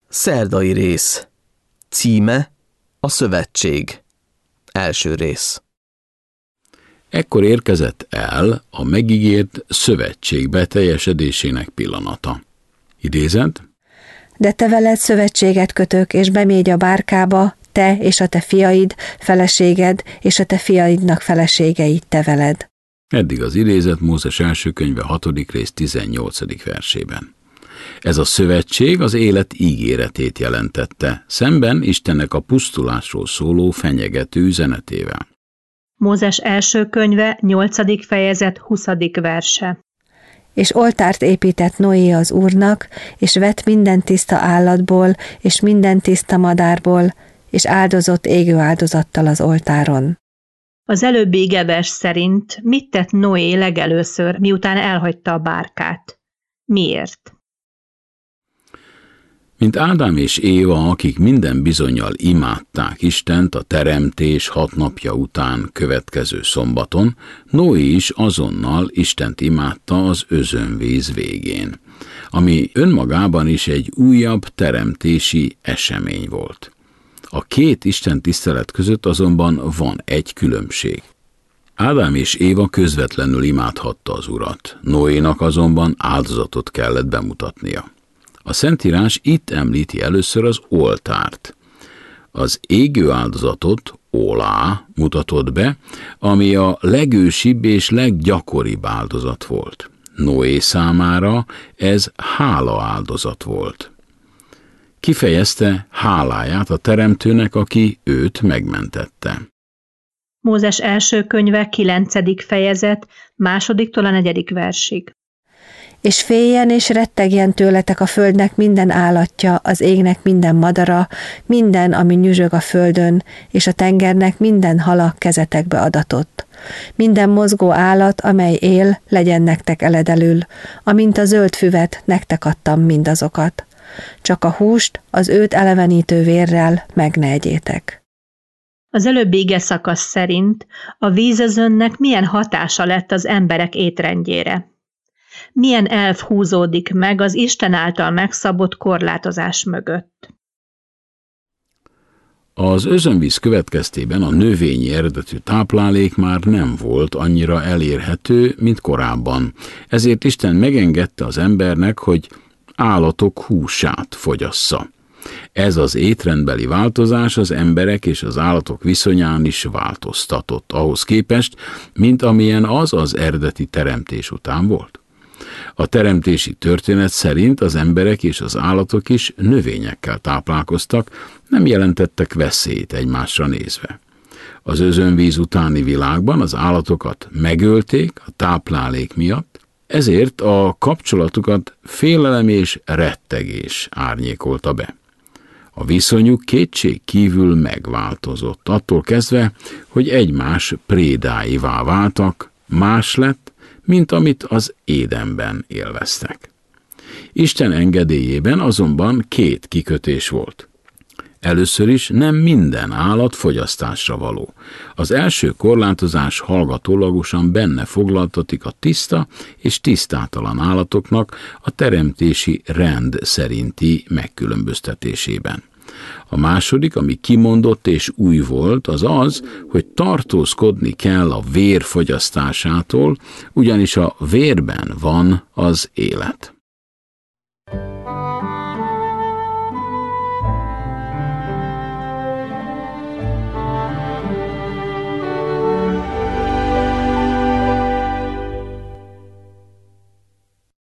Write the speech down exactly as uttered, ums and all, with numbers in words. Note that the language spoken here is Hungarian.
Szerdai rész. Címe: A szövetség. Első rész. Ekkor érkezett el a megígért szövetség beteljesedésének pillanata. Idézet: De te veled szövetséget kötök, és bemégy a bárkába, te és a te fiaid, feleséged, és a te fiaidnak feleségei te veled. Eddig az idézet Mózes első könyve hatodik rész tizennyolcadik versében. Ez a szövetség az élet ígéretét jelentette, szemben Istennek a pusztulásról szóló fenyegető üzenetével. Mózes első könyve nyolcadik fejezet huszadik verse. És oltárt épített Noé az Úrnak, és vett minden tiszta állatból, és minden tiszta madárból, és áldozott égő áldozattal az oltáron. Az előbbi igevers szerint mit tett Noé legelőször, miután elhagyta a bárkát? Miért? Mint Ádám és Éva, akik minden bizonnyal imádták Istent a teremtés hat napja után következő szombaton, Noé is azonnal Istent imádta az özönvíz végén, ami önmagában is egy újabb teremtési esemény volt. A két Isten tisztelet között azonban van egy különbség. Ádám és Éva közvetlenül imádhatta az Urat, Noénak azonban áldozatot kellett bemutatnia. A Szentírás itt említi először az oltárt. Az égő áldozatot, olá mutatott be, ami a legősibb és leggyakoribb áldozat volt. Noé számára ez hála áldozat volt. Kifejezte háláját a Teremtőnek, aki őt megmentette. Mózes első könyve kilencedik fejezet, másodiktól a negyedik versig. És féljen és rettegjen tőletek a földnek minden állatja, az égnek minden madara, minden, ami nyüzsög a földön, és a tengernek minden hala kezetekbe adatott. Minden mozgó állat, amely él, legyen nektek eledelül, amint a zöld füvet, nektek adtam mindazokat. Csak a húst az őt elevenítő vérrel meg ne egyétek. Az előbbi ige szakasz szerint a vízözönnek milyen hatása lett az emberek étrendjére? Milyen elv húzódik meg az Isten által megszabott korlátozás mögött? Az özönvíz következtében a növényi eredetű táplálék már nem volt annyira elérhető, mint korábban. Ezért Isten megengedte az embernek, hogy állatok húsát fogyassza. Ez az étrendbeli változás az emberek és az állatok viszonyán is változtatott ahhoz képest, mint amilyen az az eredeti teremtés után volt. A teremtési történet szerint az emberek és az állatok is növényekkel táplálkoztak, nem jelentettek veszélyt egymásra nézve. Az özönvíz utáni világban az állatokat megölték a táplálék miatt, ezért a kapcsolatukat félelem és rettegés árnyékolta be. A viszonyuk kétség kívül megváltozott, attól kezdve, hogy egymás prédáivá váltak, más lett, mint amit az Édenben élveztek. Isten engedélyében azonban két kikötés volt. Először is nem minden állat fogyasztásra való. Az első korlátozás hallgatólagosan benne foglaltatik a tiszta és tisztátalan állatoknak a teremtési rend szerinti megkülönböztetésében. A második, ami kimondott és új volt, az az, hogy tartózkodni kell a vér fogyasztásától, ugyanis a vérben van az élet.